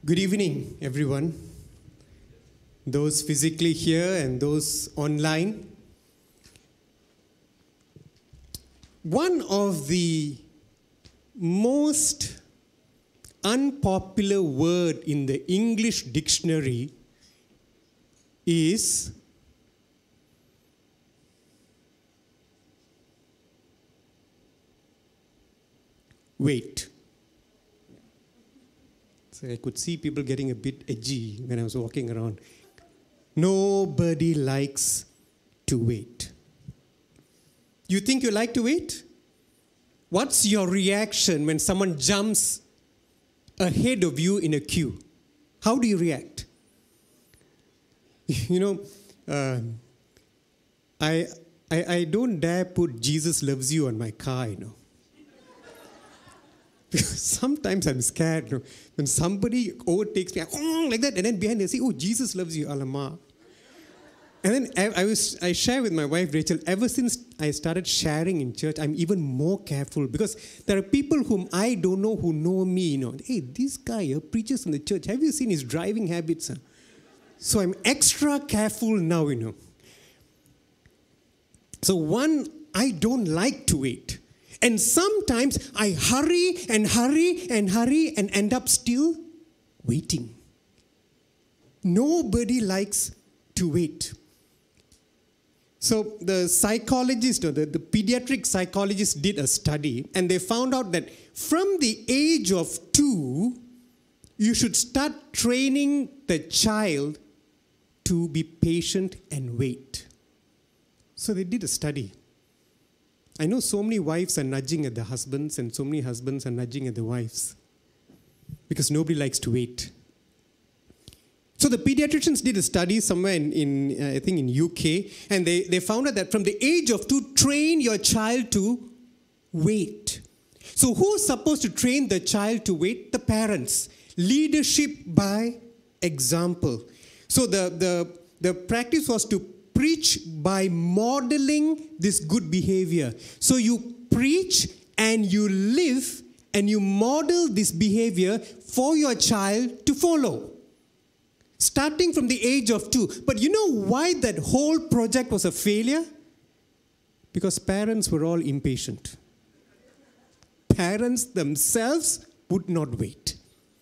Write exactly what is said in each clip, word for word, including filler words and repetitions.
Good evening, everyone. Those physically here and those online. One of the most unpopular word in the English dictionary is wait. So I could see people getting a bit edgy when I was walking around. Nobody likes to wait. You think you like to wait? What's your reaction when someone jumps ahead of you in a queue? How do you react? You know, uh, I, I, I don't dare put Jesus loves you on my car, you know. Because sometimes I'm scared, you know, when somebody overtakes me, oh, like that, and then behind they say, oh, Jesus loves you, alama. And then I, I, was, I share with my wife, Rachel, ever since I started sharing in church, I'm even more careful because there are people whom I don't know who know me, you know. Hey, this guy uh, preaches in the church. Have you seen his driving habits? Huh? So I'm extra careful now, you know. So one, I don't like to wait. And sometimes I hurry and hurry and hurry and end up still waiting. Nobody likes to wait. So the psychologist, or the, the pediatric psychologist did a study, and they found out that from the age of two, you should start training the child to be patient and wait. So they did a study. I know so many wives are nudging at the husbands, and so many husbands are nudging at the wives because nobody likes to wait. So the pediatricians did a study somewhere in, in uh, I think in U K, and they, they found out that from the age of two, train your child to wait. So who's supposed to train the child to wait? The parents. Leadership by example. So the, the, the practice was to preach by modeling this good behavior. So you preach and you live and you model this behavior for your child to follow. Starting from the age of two. But you know why that whole project was a failure? Because parents were all impatient. Parents themselves would not wait.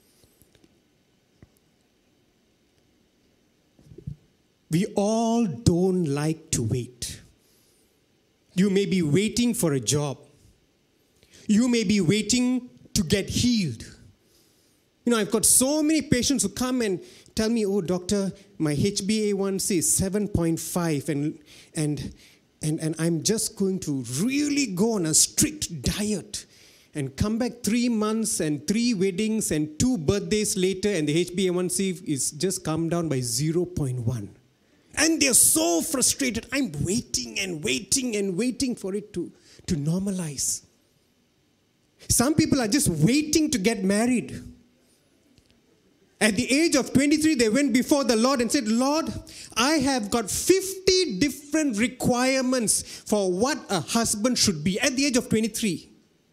We all don't like to wait. You may be waiting for a job. You may be waiting to get healed. You know, I've got so many patients who come and tell me, oh, doctor, my H b A one c is seven point five, and, and, and, and I'm just going to really go on a strict diet and come back three months and three weddings and two birthdays later, and the H b A one c is just come down by zero point one. And they're so frustrated. I'm waiting and waiting and waiting for it to, to normalize. Some people are just waiting to get married. At the age of twenty-three, they went before the Lord and said, Lord, I have got fifty different requirements for what a husband should be at the age of twenty-three.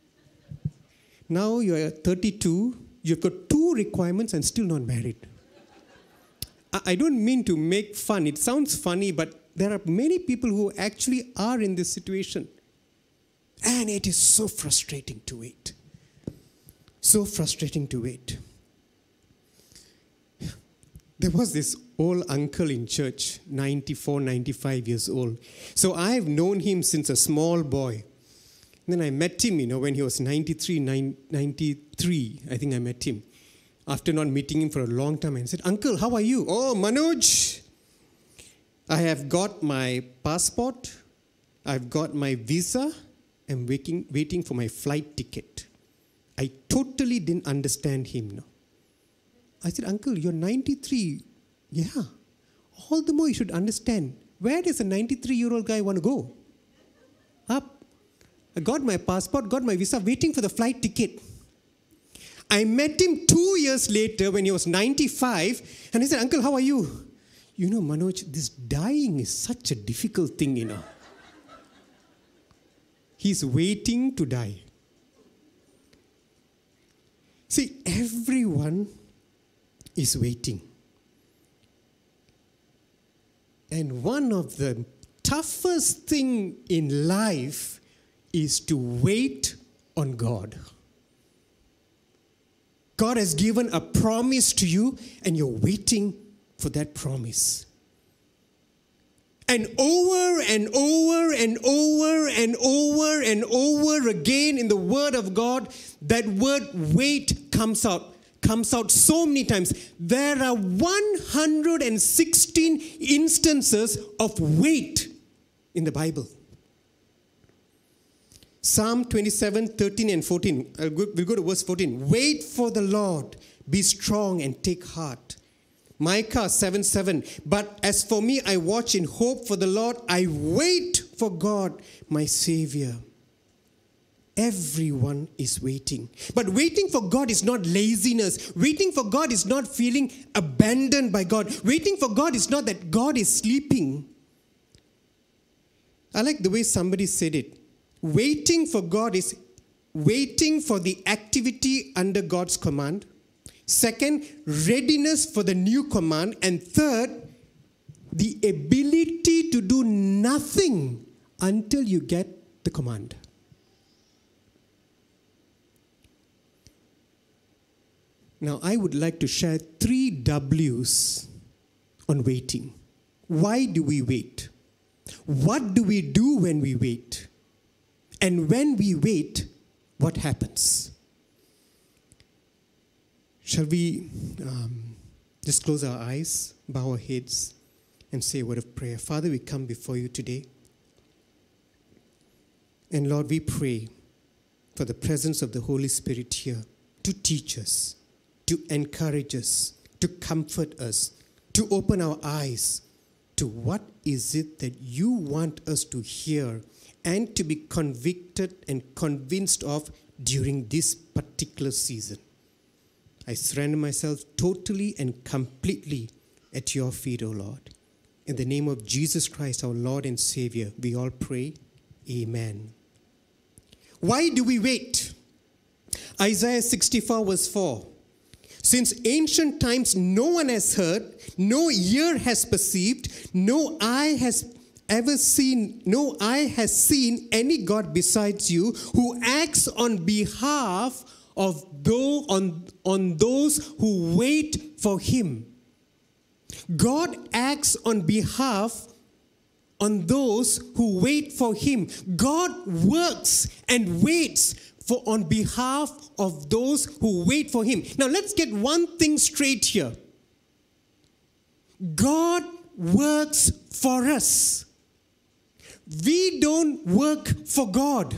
Now you're thirty-two, you've got two requirements and still not married. I don't mean to make fun. It sounds funny, but there are many people who actually are in this situation. And it is so frustrating to wait. So frustrating to wait. There was this old uncle in church, ninety-four, ninety-five years old. So I've known him since a small boy. And then I met him, you know, when he was ninety-three, ninety-three, I think I met him. After not meeting him for a long time, I said, Uncle, how are you? Oh, Manoj, I have got my passport, I've got my visa, I'm waiting, waiting for my flight ticket. I totally didn't understand him now. I said, Uncle, you're ninety-three. Yeah, all the more you should understand. Where does a ninety-three-year-old guy want to go? Up. I got my passport, got my visa, waiting for the flight ticket. I met him two years later when he was ninety-five, and he said, Uncle, how are you? You know, Manoj, this dying is such a difficult thing, you know. He's waiting to die. See, everyone is waiting. And one of the toughest thing in life is to wait on God. God has given a promise to you and you're waiting for that promise. And over and over and over and over and over again in the Word of God, that word wait comes out. Comes out so many times. There are one hundred sixteen instances of wait in the Bible. Psalm twenty-seven, thirteen and fourteen. I'll go, we'll go to verse fourteen. Wait for the Lord. Be strong and take heart. Micah seven, seven. But as for me, I watch in hope for the Lord. I wait for God, my Savior. Everyone is waiting. But waiting for God is not laziness. Waiting for God is not feeling abandoned by God. Waiting for God is not that God is sleeping. I like the way somebody said it. Waiting for God is waiting for the activity under God's command. Second, readiness for the new command. And third, the ability to do nothing until you get the command. Now, I would like to share three W's on waiting. Why do we wait? What do we do when we wait? And when we wait, what happens? Shall we um, just close our eyes, bow our heads, and say a word of prayer? Father, we come before you today. And Lord, we pray for the presence of the Holy Spirit here to teach us, to encourage us, to comfort us, to open our eyes to what is it that you want us to hear and to be convicted and convinced of during this particular season. I surrender myself totally and completely at your feet, O Lord. In the name of Jesus Christ, our Lord and Savior, we all pray, amen. Why do we wait? Isaiah sixty-four verse four. Since ancient times no one has heard, no ear has perceived, no eye has ever seen, no eye has seen any God besides you who acts on behalf of those, on, on those who wait for him. God acts on behalf on those who wait for him. God works and waits for on behalf of those who wait for him. Now let's get one thing straight here. God works for us. We don't work for God.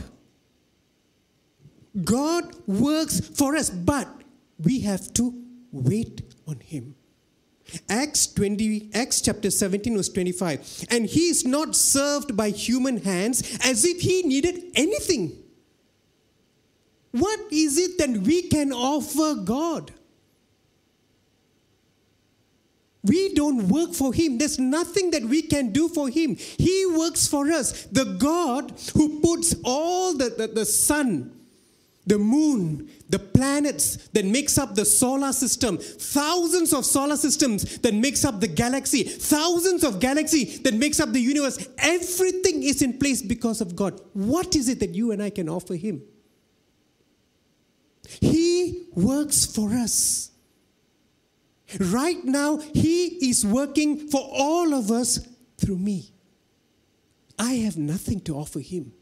God works for us, but we have to wait on him. Acts twenty, Acts chapter seventeen verse twenty-five. And he is not served by human hands as if he needed anything. What is it that we can offer God? We don't work for him. There's nothing that we can do for him. He works for us. The God who puts all the, the, the sun, the moon, the planets that makes up the solar system, thousands of solar systems that makes up the galaxy, thousands of galaxies that makes up the universe. Everything is in place because of God. What is it that you and I can offer him? He works for us. Right now, he is working for all of us through me. I have nothing to offer him.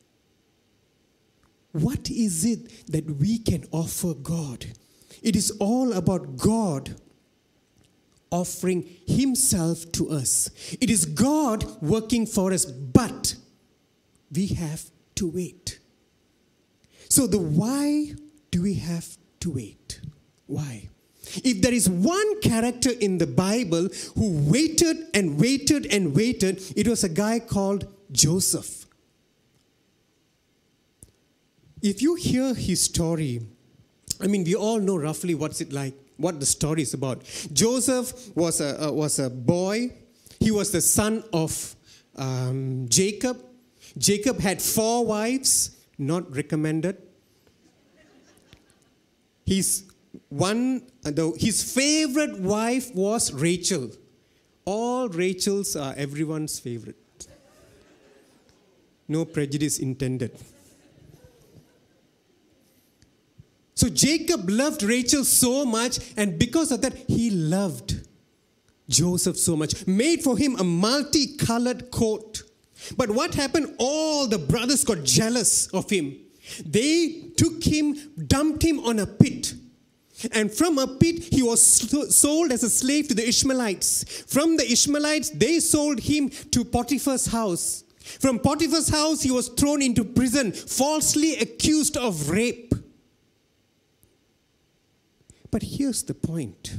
What is it that we can offer God? It is all about God offering himself to us. It is God working for us, but we have to wait. So the why do we have to wait? Why? If there is one character in the Bible who waited and waited and waited, it was a guy called Joseph. If you hear his story, I mean, we all know roughly what's it like, what the story is about. Joseph was a, uh, was a boy. He was the son of um, Jacob. Jacob had four wives, not recommended. His one, the, his favorite wife was Rachel. All Rachels are everyone's favorite. No prejudice intended. So Jacob loved Rachel so much, and because of that, he loved Joseph so much. Made for him a multicolored coat. But what happened? All the brothers got jealous of him. They took him, dumped him on a pit. And from a pit, he was sold as a slave to the Ishmaelites. From the Ishmaelites, they sold him to Potiphar's house. From Potiphar's house, he was thrown into prison, falsely accused of rape. But here's the point.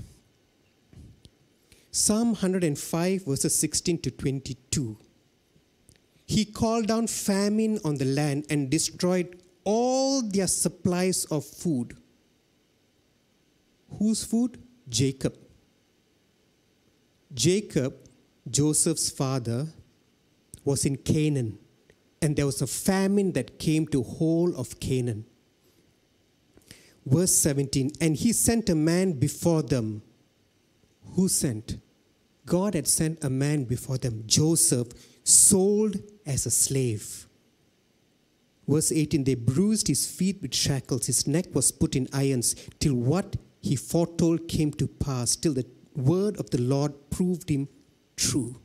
Psalm one hundred five, verses sixteen to twenty-two. He called down famine on the land and destroyed all their supplies of food. Whose food? Jacob. Jacob, Joseph's father, was in Canaan, and there was a famine that came to whole of Canaan. Verse seventeen, and he sent a man before them. Who sent? God had sent a man before them, Joseph, sold as a slave. Verse eighteen, they bruised his feet with shackles, his neck was put in irons, till what he foretold came to pass, till the word of the Lord proved him true.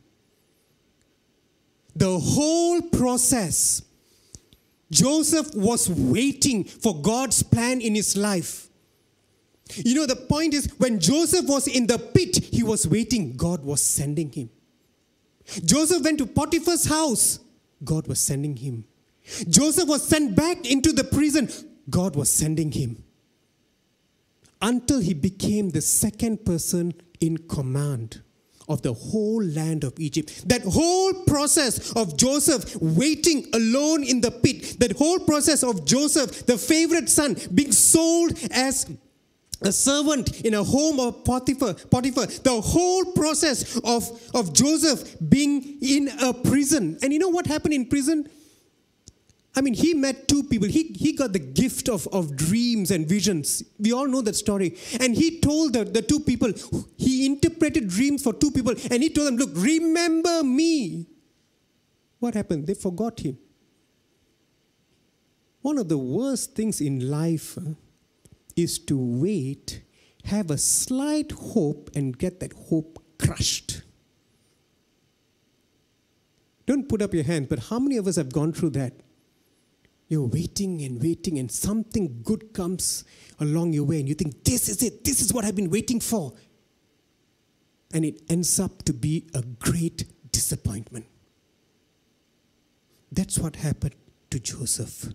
The whole process, Joseph was waiting for God's plan in his life. You know, the point is, when Joseph was in the pit, he was waiting. God was sending him. Joseph went to Potiphar's house. God was sending him. Joseph was sent back into the prison. God was sending him. Until he became the second person in command of the whole land of Egypt. That whole process of Joseph waiting alone in the pit, that whole process of Joseph, the favorite son, being sold as a servant in a home of Potiphar, Potiphar, the whole process of, of Joseph being in a prison. And you know what happened in prison? I mean, he met two people. He, he got the gift of, of dreams and visions. We all know that story. And he told the, the two people, he interpreted dreams for two people, and he told them, look, remember me. What happened? They forgot him. One of the worst things in life uh, is to wait, have a slight hope, and get that hope crushed. Don't put up your hand, but how many of us have gone through that? You're waiting and waiting, and something good comes along your way, and you think, this is it, this is what I've been waiting for. And it ends up to be a great disappointment. That's what happened to Joseph.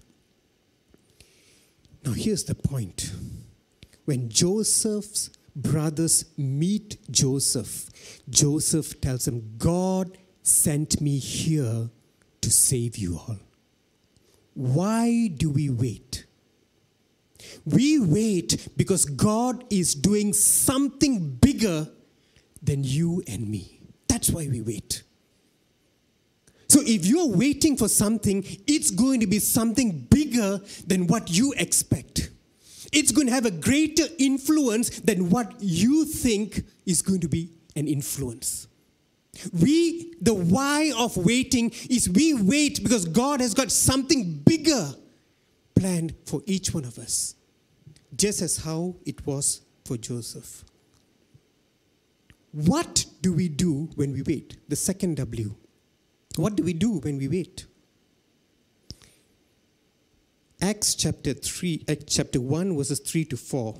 Now here's the point. When Joseph's brothers meet Joseph, Joseph tells them, God sent me here to save you all. Why do we wait? We wait because God is doing something bigger than you and me. That's why we wait. So if you're waiting for something, it's going to be something bigger than what you expect. It's going to have a greater influence than what you think is going to be an influence. We, the why of waiting is we wait because God has got something bigger planned for each one of us. Just as how it was for Joseph. What do we do when we wait? The second W. What do we do when we wait? Acts chapter three, Acts chapter one, verses three to four.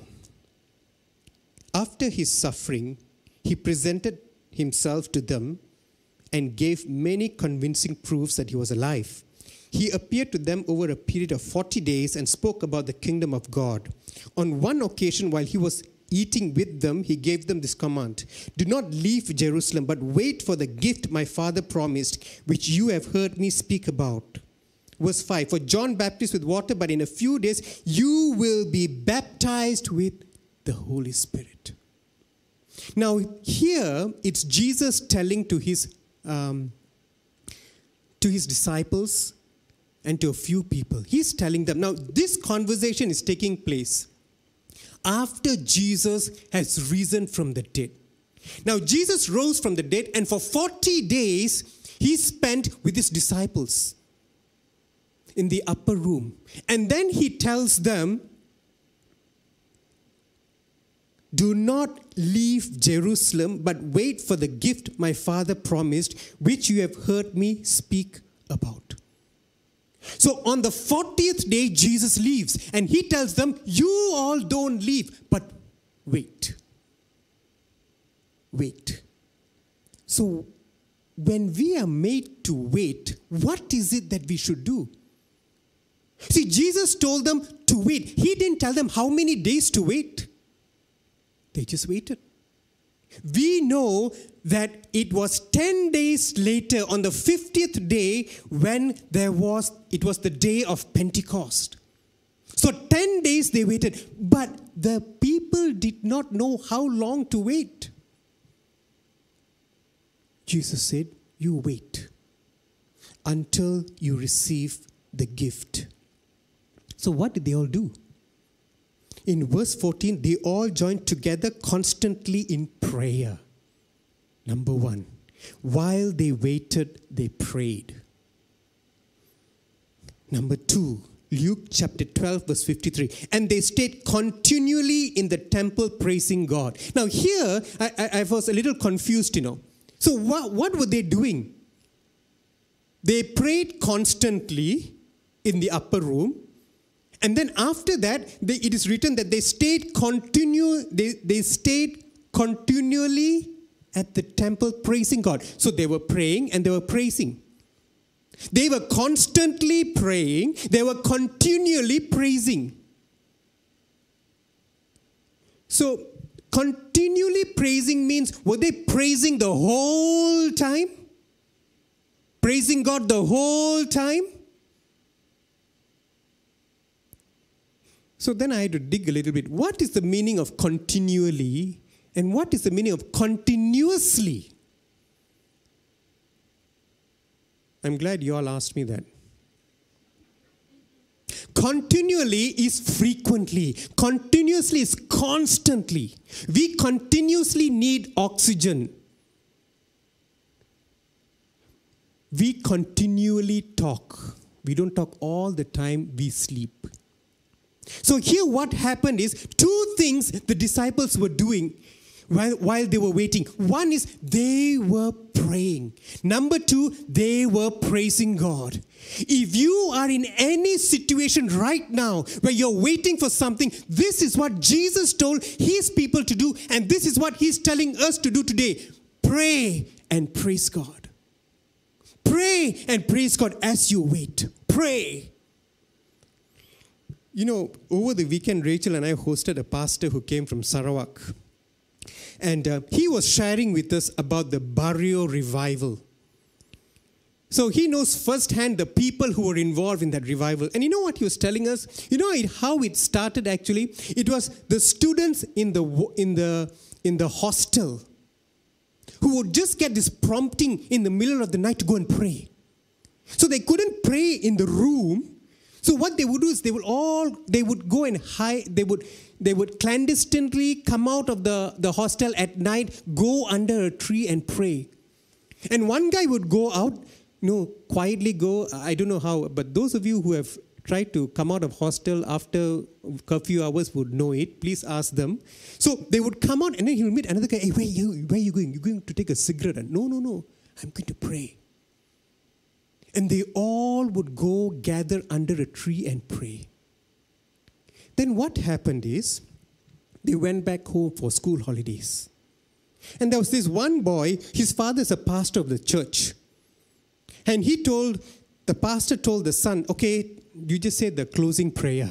After his suffering, he presented himself to them and gave many convincing proofs that he was alive. He appeared to them over a period of forty days and spoke about the kingdom of God. On one occasion, while he was eating with them, he gave them this command: do not leave Jerusalem, but wait for the gift my Father promised, which you have heard me speak about. Verse five, for John baptized with water, but in a few days you will be baptized with the Holy Spirit. Now here it's Jesus telling to his um, to his disciples and to a few people. He's telling them, now this conversation is taking place after Jesus has risen from the dead. Now, Jesus rose from the dead, and for forty days, he spent with his disciples in the upper room. And then he tells them, do not leave Jerusalem, but wait for the gift my Father promised, which you have heard me speak about. So on the fortieth day, Jesus leaves, and he tells them, you all don't leave, but wait. Wait. So when we are made to wait, what is it that we should do? See, Jesus told them to wait. He didn't tell them how many days to wait. They just waited. We know that it was ten days later, on the fiftieth day, when there was, it was the day of Pentecost. So ten days they waited, but the people did not know how long to wait. Jesus said, you wait until you receive the gift. So what did they all do? In verse fourteen, they all joined together constantly in prayer. Number one, while they waited, they prayed. Number two, Luke chapter twelve, verse fifty-three. And they stayed continually in the temple praising God. Now here, I, I, I was a little confused, you know. So what, what were they doing? They prayed constantly in the upper room. And then after that, they, it is written that they stayed continue, they, they stayed continually at the temple praising God. So they were praying and they were praising. They were constantly praying. They were continually praising. So continually praising means, were they praising the whole time? Praising God the whole time? So then I had to dig a little bit. What is the meaning of continually and what is the meaning of continuously? I'm glad you all asked me that. Continually is frequently. Continuously is constantly. We continuously need oxygen. We continually talk. We don't talk all the time, we sleep. So here what happened is two things the disciples were doing while, while they were waiting. One is they were praying. Number two, they were praising God. If you are in any situation right now where you're waiting for something, this is what Jesus told his people to do, and this is what he's telling us to do today. Pray and praise God. Pray and praise God as you wait. Pray. You know, over the weekend, Rachel and I hosted a pastor who came from Sarawak. And uh, he was sharing with us about the Barrio revival. So he knows firsthand the people who were involved in that revival. And you know what he was telling us? You know it, how it started actually? It was the students in the, in, the, in the hostel who would just get this prompting in the middle of the night to go and pray. So they couldn't pray in the room. So what they would do is they would all, they would go and hide, they would, they would clandestinely come out of the, the hostel at night, go under a tree and pray. And one guy would go out, you know, quietly go, I don't know how, but those of you who have tried to come out of hostel after curfew hours would know it. Please ask them. So they would come out and then he would meet another guy, hey, where are you, where are you going? You're going to take a cigarette? And, no, no, no, I'm going to pray. And they all would go gather under a tree and pray. Then what happened is, they went back home for school holidays. And there was this one boy, his father's a pastor of the church. And he told, the pastor told the son, okay, you just say the closing prayer.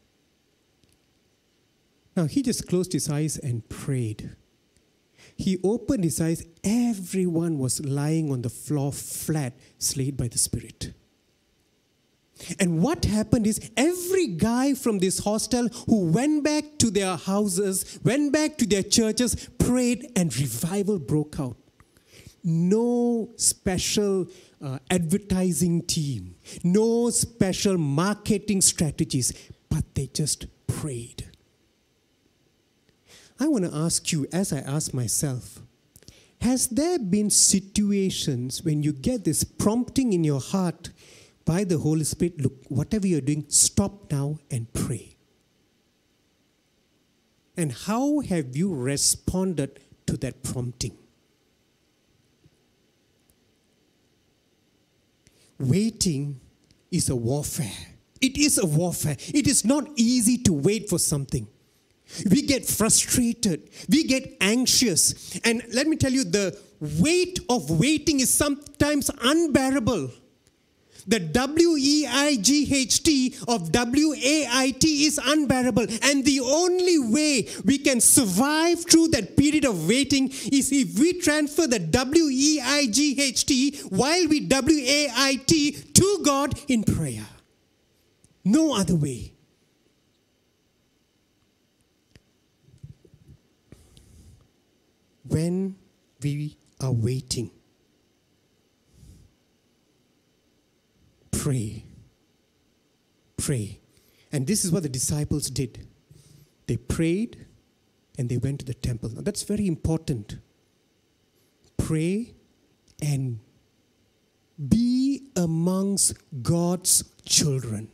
Now he just closed his eyes and prayed. He opened his eyes, everyone was lying on the floor flat, slayed by the Spirit. And what happened is, every guy from this hostel who went back to their houses, went back to their churches, prayed, and revival broke out. No special uh, advertising team, no special marketing strategies, but they just prayed. I want to ask you, as I ask myself, has there been situations when you get this prompting in your heart by the Holy Spirit, look, whatever you're doing, stop now and pray? And how have you responded to that prompting? Waiting is a warfare. It is a warfare. It is not easy to wait for something. We get frustrated. We get anxious. And let me tell you, the weight of waiting is sometimes unbearable. The W E I G H T of W A I T is unbearable. And the only way we can survive through that period of waiting is if we transfer the W E I G H T while we W A I T to God in prayer. No other way. When we are waiting, pray. Pray. And this is what the disciples did. They prayed and they went to the temple. Now that's very important. Pray and be amongst God's children.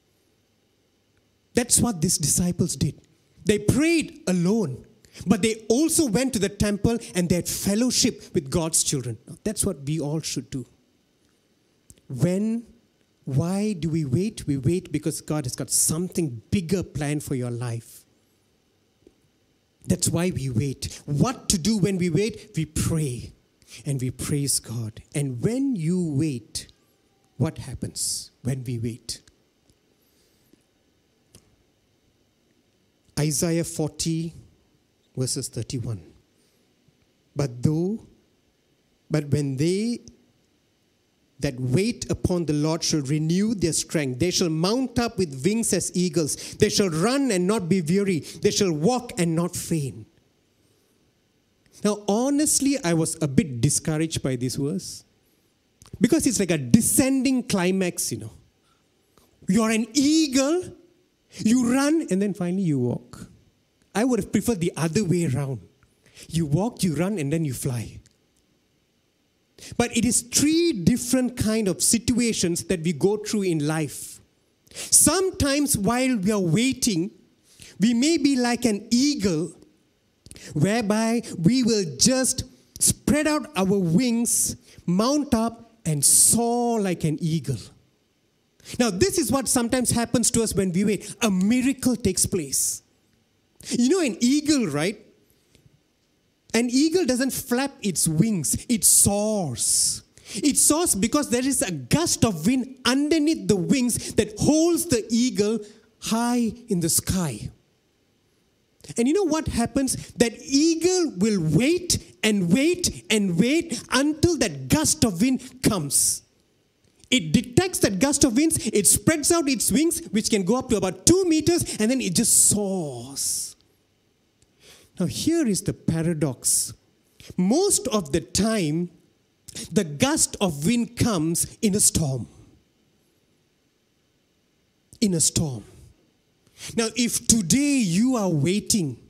That's what these disciples did. They prayed alone, but they also went to the temple and they had fellowship with God's children. Now, that's what we all should do. When, why do we wait? We wait because God has got something bigger planned for your life. That's why we wait. What to do when we wait? We pray and we praise God. And when you wait, what happens when we wait? Isaiah forty, verses thirty-one. But though, but when they that wait upon the Lord shall renew their strength, they shall mount up with wings as eagles. They shall run and not be weary. They shall walk and not faint. Now, honestly, I was a bit discouraged by this verse because it's like a descending climax, you know. You're an eagle, you run, and then finally you walk. I would have preferred the other way around. You walk, you run, and then you fly. But it is three different kind of situations that we go through in life. Sometimes while we are waiting, we may be like an eagle, whereby we will just spread out our wings, mount up, and soar like an eagle. Now, this is what sometimes happens to us when we wait. A miracle takes place. You know, an eagle, right? An eagle doesn't flap its wings. It soars. It soars because there is a gust of wind underneath the wings that holds the eagle high in the sky. And you know what happens? That eagle will wait and wait and wait until that gust of wind comes. It detects that gust of winds, it spreads out its wings, which can go up to about two meters, and then it just soars. Now here is the paradox. Most of the time, the gust of wind comes in a storm. In a storm. Now if today you are waiting,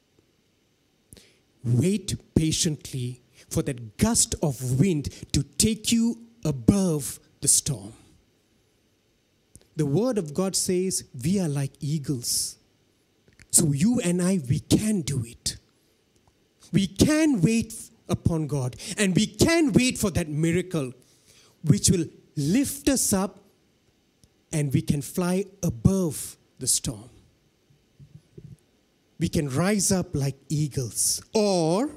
wait patiently for that gust of wind to take you above the storm. The word of God says we are like eagles. So you and I, we can do it. We can wait upon God, and we can wait for that miracle which will lift us up and we can fly above the storm. We can rise up like eagles, or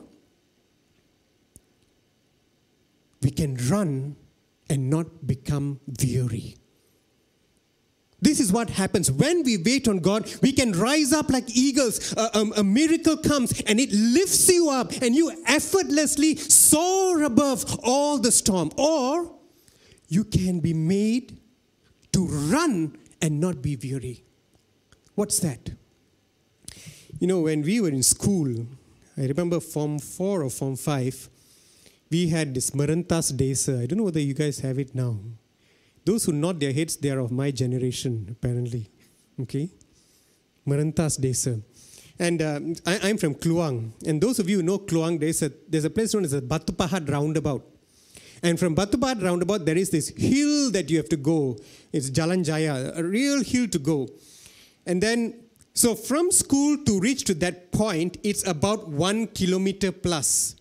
we can run and not become weary. This is what happens. When we wait on God, we can rise up like eagles. A, a, a miracle comes and it lifts you up and you effortlessly soar above all the storm. Or you can be made to run and not be weary. What's that? You know, when we were in school, I remember Form four or Form five, we had this Maranthas Desa. I don't know whether you guys have it now. Those who nod their heads, they are of my generation, apparently. Okay? Maranthas Desa. And uh, I, I'm from Kluang. And those of you who know Kluang, there's a, there's a place known as the Batu Pahat roundabout. And from Batu Pahat roundabout, there is this hill that you have to go. It's Jalan Jaya, a real hill to go. And then, so from school to reach to that point, it's about one kilometer plus.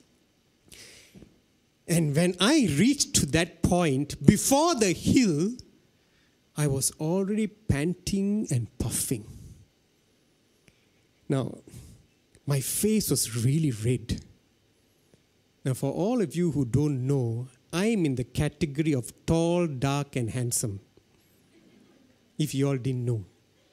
And when I reached to that point, before the hill, I was already panting and puffing. Now, my face was really red. Now, for all of you who don't know, I am in the category of tall, dark, and handsome. If you all didn't know.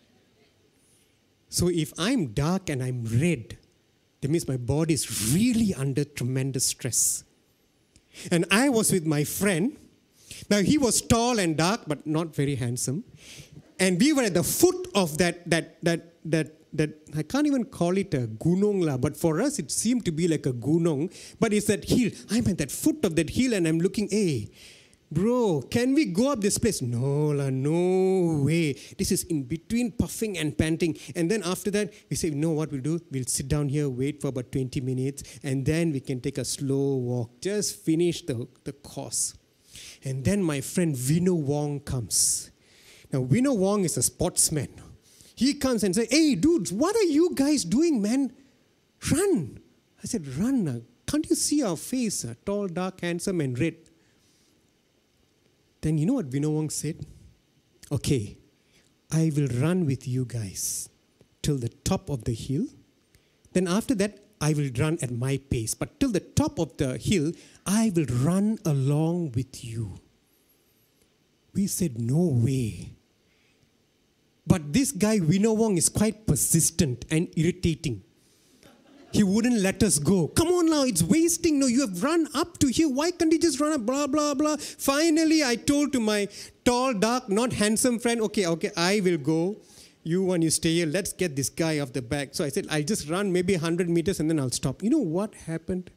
So if I'm dark and I'm red, that means my body is really under tremendous stress. And I was with my friend. Now, he was tall and dark, but not very handsome. And we were at the foot of that, that, that, that, that, I can't even call it a gunung la, but for us it seemed to be like a gunung, but it's that hill. I'm at that foot of that hill and I'm looking, hey, bro, can we go up this place? No la, no way. This is in between puffing and panting. And then after that, we say, you know what we'll do? We'll sit down here, wait for about twenty minutes, and then we can take a slow walk. Just finish the, the course. And then my friend Vino Wong comes. Now, Vino Wong is a sportsman. He comes and says, hey, dudes, what are you guys doing, man? Run. I said, run. Can't you see our face? Tall, dark, handsome, and red. Then you know what Vino Wong said? Okay, I will run with you guys till the top of the hill. Then after that, I will run at my pace. But till the top of the hill, I will run along with you. We said, no way. But this guy, Vino Wong, is quite persistent and irritating. He wouldn't let us go. Come on now, it's wasting. No, you have run up to here. Why can't you just run up? Blah, blah, blah. Finally, I told to my tall, dark, not handsome friend, okay, okay, I will go. You want you stay here. Let's get this guy off the back. So I said, I'll just run maybe one hundred meters and then I'll stop. You know what happened?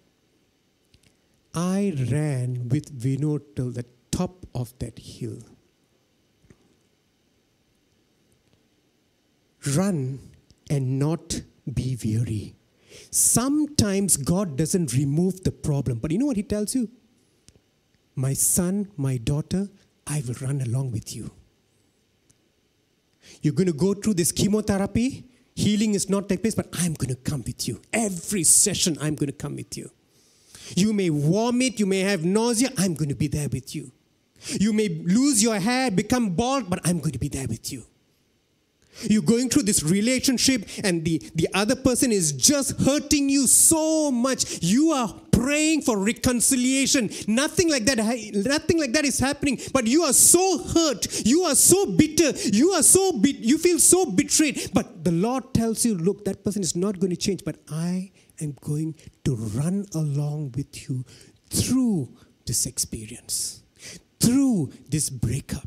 I ran with Vino till the top of that hill. Run and not be weary. Sometimes God doesn't remove the problem. But you know what he tells you? My son, my daughter, I will run along with you. You're going to go through this chemotherapy. Healing is not taking place, but I'm going to come with you. Every session, I'm going to come with you. You may vomit, you may have nausea, I'm going to be there with you. You may lose your hair, become bald, but I'm going to be there with you. You're going through this relationship and the, the other person is just hurting you so much. You are praying for reconciliation. Nothing like that, nothing like that is happening. But you are so hurt. You are so bitter. You are so bit, you feel so betrayed. But the Lord tells you, look, that person is not going to change. But I am going to run along with you through this experience, through this breakup.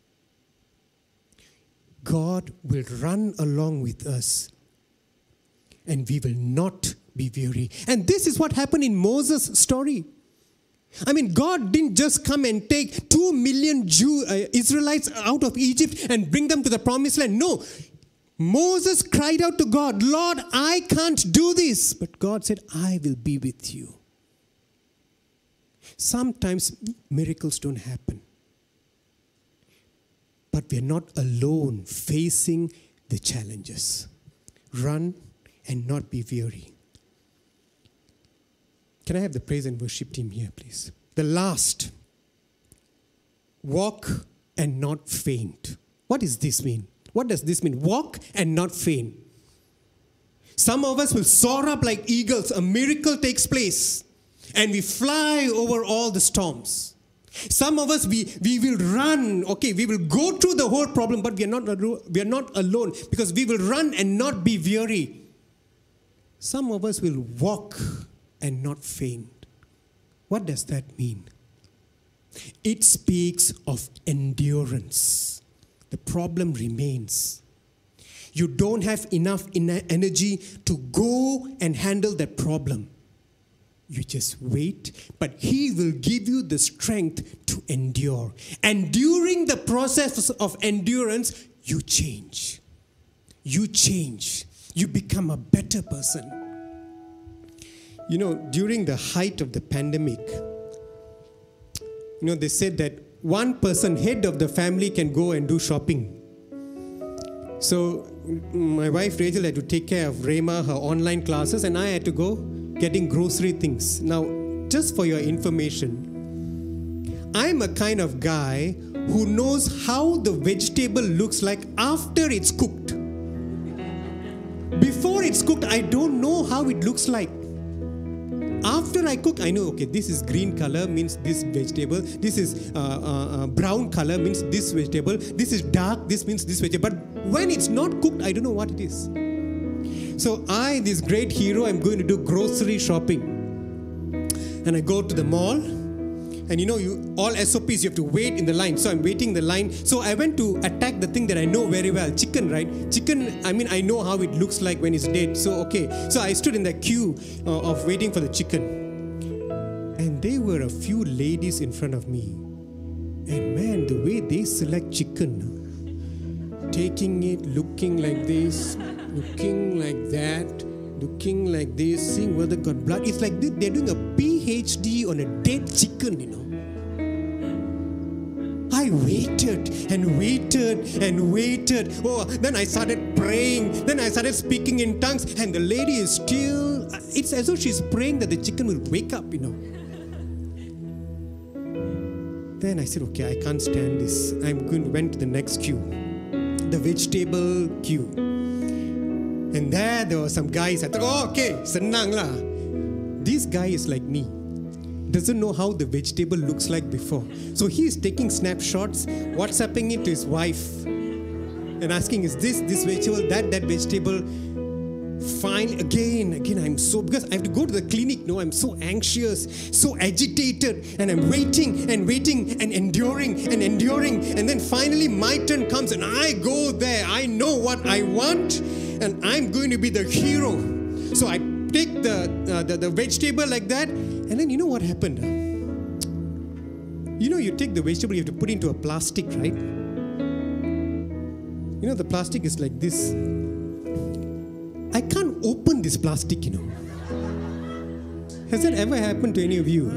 God will run along with us and we will not be weary. And this is what happened in Moses' story. I mean, God didn't just come and take two million Jew, uh, Israelites out of Egypt and bring them to the promised land. No. Moses cried out to God, Lord, I can't do this. But God said, I will be with you. Sometimes miracles don't happen. But we are not alone facing the challenges. Run and not be weary. Can I have the praise and worship team here, please? The last. Walk and not faint. What does this mean? What does this mean? Walk and not faint. Some of us will soar up like eagles. A miracle takes place. And we fly over all the storms. Some of us, we, we will run, okay, we will go through the whole problem, but we are not we are not alone because we will run and not be weary. Some of us will walk and not faint. What does that mean? It speaks of endurance. The problem remains. You don't have enough energy to go and handle that problem. You just wait, but He will give you the strength to endure. And during the process of endurance, you change. You change. You become a better person. You know, during the height of the pandemic, you know, they said that one person, head of the family, can go and do shopping. So my wife Rachel had to take care of Rema, her online classes, and I had to go getting grocery things. Now, just for your information, I'm a kind of guy who knows how the vegetable looks like after it's cooked. Before it's cooked, I don't know how it looks like. After I cook, I know, okay, this is green color, means this vegetable. This is uh, uh, uh, brown color, means this vegetable. This is dark, this means this vegetable. But when it's not cooked, I don't know what it is. So I, this great hero, I'm going to do grocery shopping. And I go to the mall. And you know, you all S O Ps, you have to wait in the line. So I'm waiting in the line. So I went to attack the thing that I know very well. Chicken, right? Chicken, I mean, I know how it looks like when it's dead. So, okay. So I stood in the queue uh, of waiting for the chicken. And there were a few ladies in front of me. And man, the way they select chicken, taking it, looking like this, looking like that, looking like this, seeing whether it got blood. It's like they're doing a P H D on a dead chicken, you know. I waited and waited and waited. Oh, then I started praying. Then I started speaking in tongues. And the lady is still, it's as though she's praying that the chicken will wake up, you know. Then I said, okay, I can't stand this. I'm going to went to the next queue, the vegetable queue. And there, there were some guys. I thought, oh, okay, senang lah. This guy is like me. Doesn't know how the vegetable looks like before. So he is taking snapshots, WhatsApping it to his wife, and asking, is this, this vegetable, that, that vegetable? Fine, again, again, I'm so, because I have to go to the clinic, no, I'm so anxious, so agitated, and I'm waiting and waiting and enduring and enduring. And then finally my turn comes and I go there. I know what I want. And I'm going to be the hero. So I take the, uh, the the vegetable like that, and then you know what happened? You know, you take the vegetable, you have to put it into a plastic, right? You know, the plastic is like this. I can't open this plastic, you know. Has that ever happened to any of you?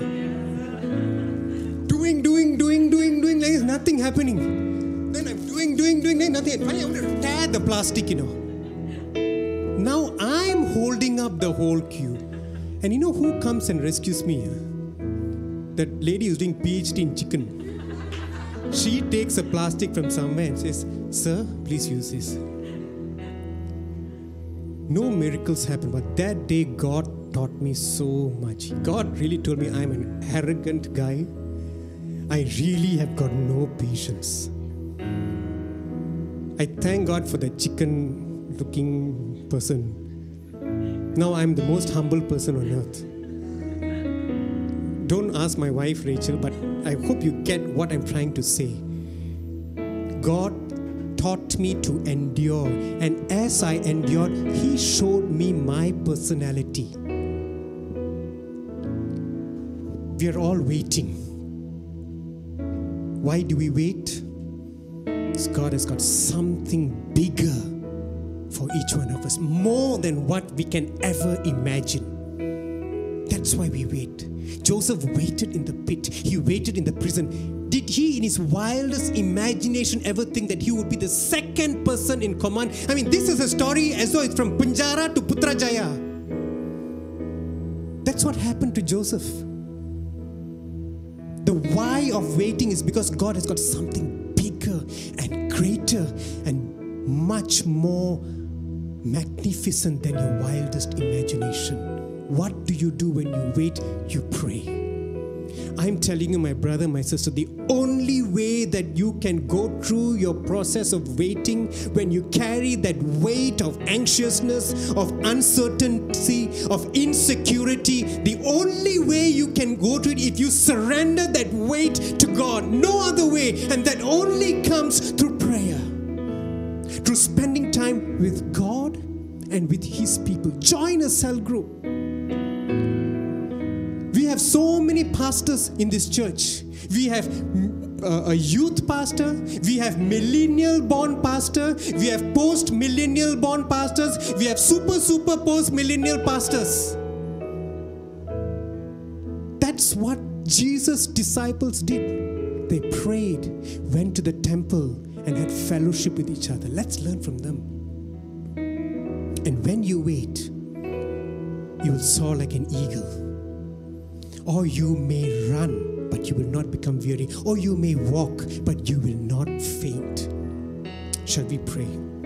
Doing, doing, doing, doing, doing, like there's nothing happening. Then I'm doing, doing, doing, doing nothing. And finally I want to tear the plastic, you know. Now I'm holding up the whole queue. And you know who comes and rescues me? Huh? That lady who's doing P H D in chicken. She takes a plastic from somewhere and says, sir, please use this. No miracles happen, but that day God taught me so much. God really told me I'm an arrogant guy. I really have got no patience. I thank God for that chicken looking person. Now I'm the most humble person on earth. Don't ask my wife Rachel, but I hope you get what I'm trying to say. God taught me to endure, and as I endured, He showed me my personality. We are all waiting. Why do we wait? Because God has got something bigger for each one of us, more than what we can ever imagine. That's why we wait. Joseph waited in the pit. He waited in the prison. Did he, in his wildest imagination, ever think that he would be the second person in command? I mean, this is a story as though it's from Punjara to Putrajaya. That's what happened to Joseph. The why of waiting is because God has got something bigger and greater and much more magnificent than your wildest imagination. What do you do when you wait? You pray. I'm telling you, my brother, my sister, the only way that you can go through your process of waiting, when you carry that weight of anxiousness, of uncertainty, of insecurity, the only way you can go through it if you surrender that weight to God. No other way. And that only comes through prayer, through spending time with God and with His people. Join a cell group. We have so many pastors in this church. We have a, a youth pastor, we have millennial born pastor, we have post millennial born pastors, we have super super post millennial pastors. That's what Jesus' disciples did. They prayed, went to the temple, and had fellowship with each other. Let's learn from them. And when you wait, you will soar like an eagle. Or you may run, but you will not become weary. Or you may walk, but you will not faint. Shall we pray?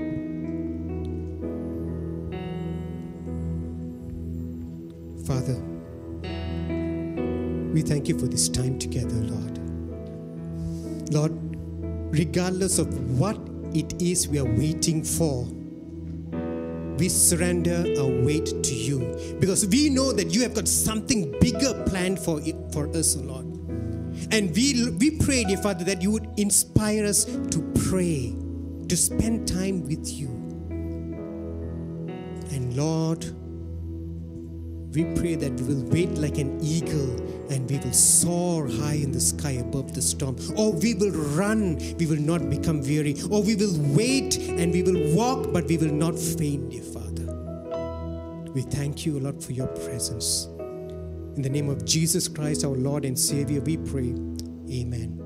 Father, we thank you for this time together, Lord. Lord, regardless of what it is we are waiting for, we surrender our weight to you, because we know that you have got something bigger planned for it, for us, Lord. And we, we pray, dear Father, that you would inspire us to pray, to spend time with you. And Lord, we pray that we will wait like an eagle and we will soar high in the sky above the storm. Or we will run, we will not become weary. Or we will wait and we will walk, but we will not faint, dear Father. We thank you, Lord, for your presence. In the name of Jesus Christ, our Lord and Savior, we pray. Amen.